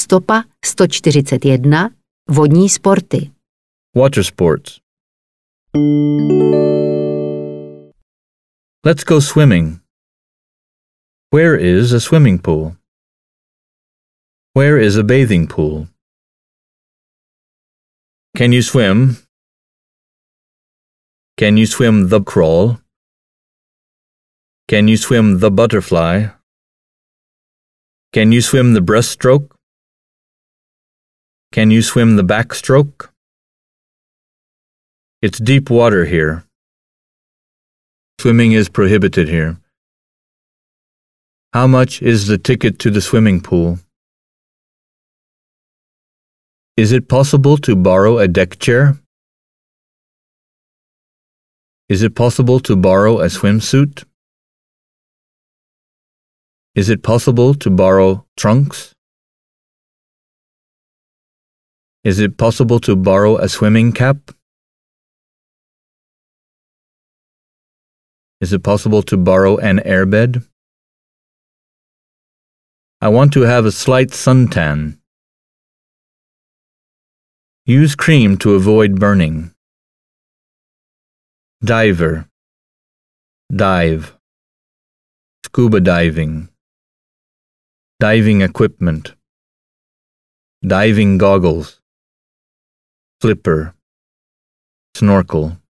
Stopa 141. Vodní sporty. Water sports. Let's go swimming. Where is a swimming pool? Where is a bathing pool? Can you swim? Can you swim the crawl? Can you swim the butterfly? Can you swim the breaststroke? Can you swim the backstroke? It's deep water here. Swimming is prohibited here. How much is the ticket to the swimming pool? Is it possible to borrow a deck chair? Is it possible to borrow a swimsuit? Is it possible to borrow trunks? Is it possible to borrow a swimming cap? Is it possible to borrow an airbed? I want to have a slight suntan. Use cream to avoid burning. Diver. Dive. Scuba diving. Diving equipment. Diving goggles. Flipper. Snorkel.